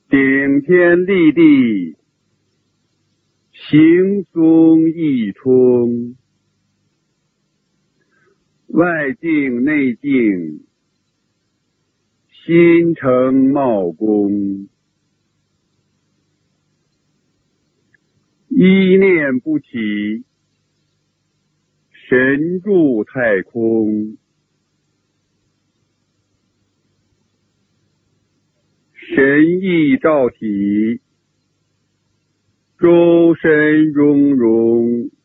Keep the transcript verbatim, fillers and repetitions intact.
顶天立地，行踪一冲，外静内静，心诚茂功。一念不起，神住太空。神意照体，周身融融。